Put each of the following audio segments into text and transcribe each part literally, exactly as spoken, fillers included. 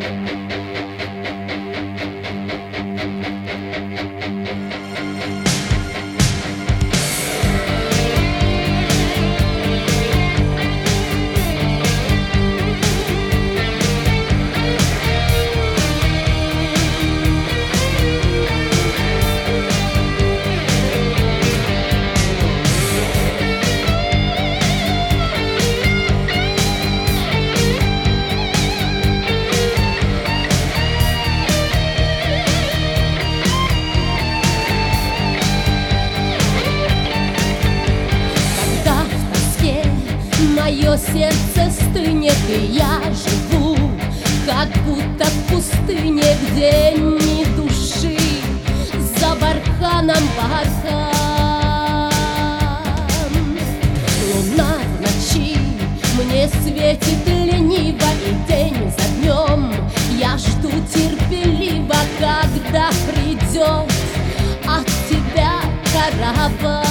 Мое сердце стынет, и я живу, как будто в пустыне, где ни души, за барханом бархан. Луна в ночи мне светит лениво, и день за днем я жду терпеливо, когда придет от тебя караван.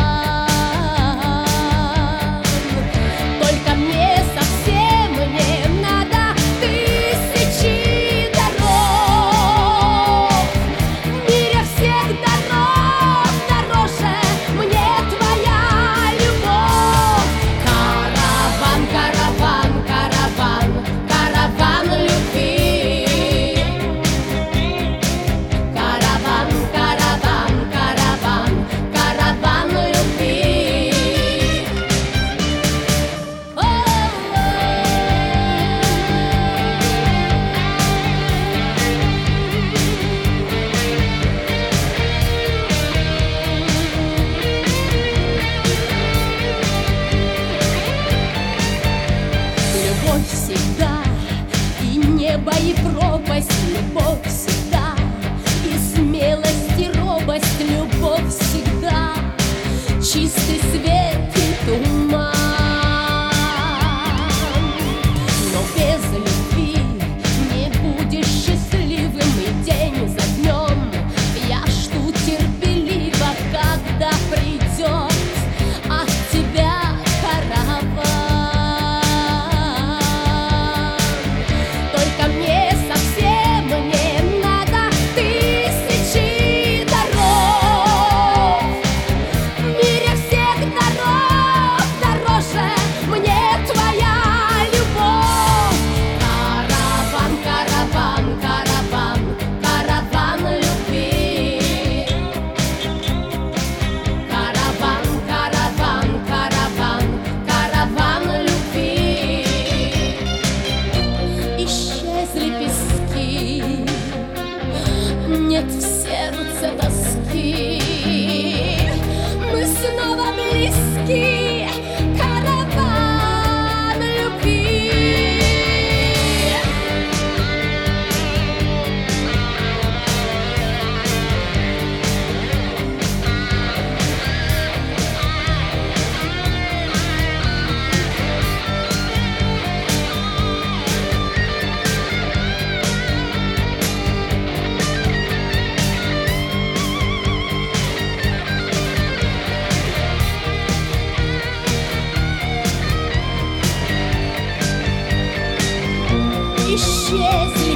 Всегда и небо, и пропасть, любовь всегда, и смелость, и робость, любовь всегда, чистый свет и туман. Но без любви не будешь счастливым, и день за днем я жду терпеливо, когда придет от тебя караван. Нет в сердце тоски, мы снова близки, караван любви. Исчезли